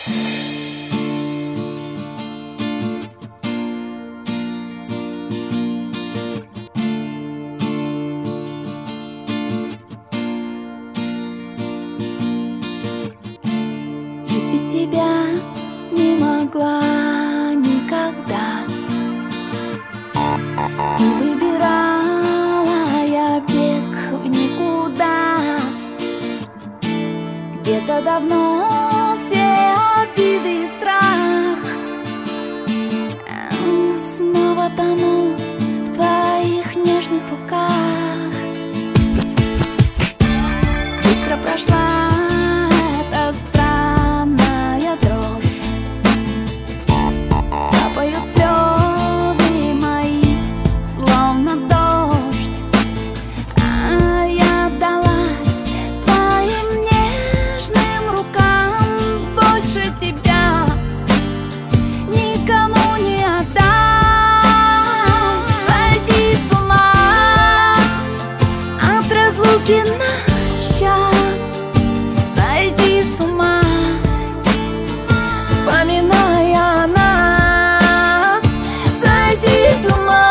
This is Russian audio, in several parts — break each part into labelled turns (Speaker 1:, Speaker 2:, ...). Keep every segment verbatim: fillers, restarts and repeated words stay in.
Speaker 1: Жить без тебя не могла никогда. И выбирала я бег в никуда. Где-то давно все обиды и страх. Снова тону в твоих нежных руках. Быстро прошла эта странная дрожь. Капают слезы мои, словно дождь. А я отдалась твоим нежным рукам. Больше тебя никому не отдам. Сойти с ума от разлуки на час. Сойти с ума, вспоминая нас. Сойти с ума,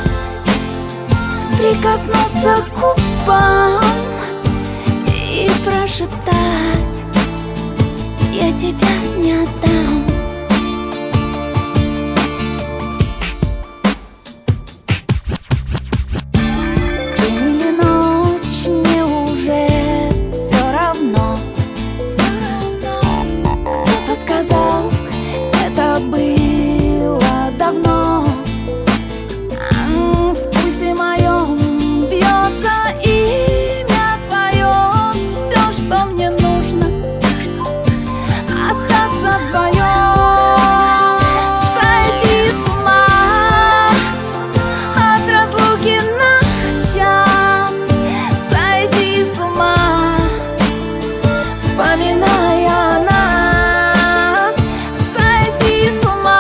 Speaker 1: прикоснуться к губам и прошептать: я тебя не отдам. День или ночь, мне уже все равно. Кто-то сказал, это было давно. В пульсе моем бьется имя твое. Все, что мне нужно, остаться вдвоем. Сойти с ума от разлуки на час. Сойти с ума, вспоминая нас. Сойти с ума,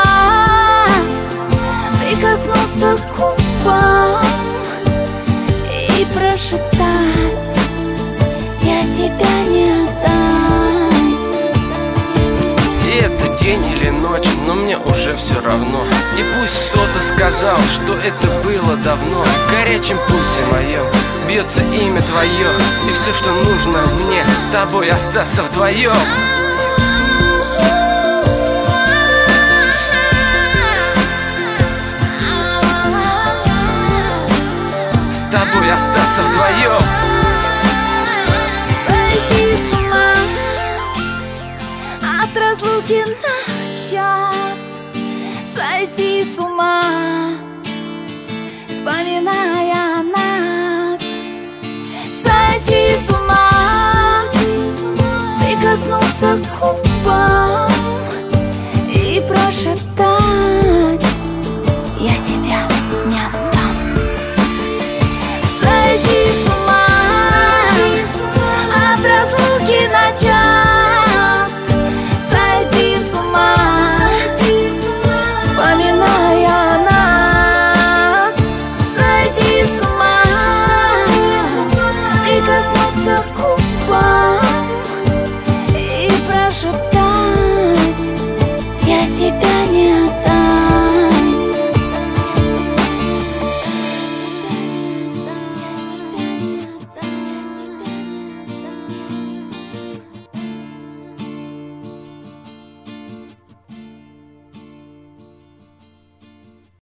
Speaker 1: прикоснуться к губам и прошептать: я тебя не отдам.
Speaker 2: И это день или ночь, но мне уже все равно. И пусть кто-то сказал, что это было давно. В горячем пульсе моем бьется имя твое. И все, что нужно мне, с тобой остаться вдвоем. С тобой остаться вдвоем.
Speaker 1: Сойти с ума от разлуки на час. Сойти с ума, вспоминая нас. Сойти с ума, прикоснуться к губам и прошептать: я тебя не отдам. Сойти с ума от разлуки на час. Сойти с ума, вспоминая нас. Сойти с ума, прикоснуться к губам и прошептать: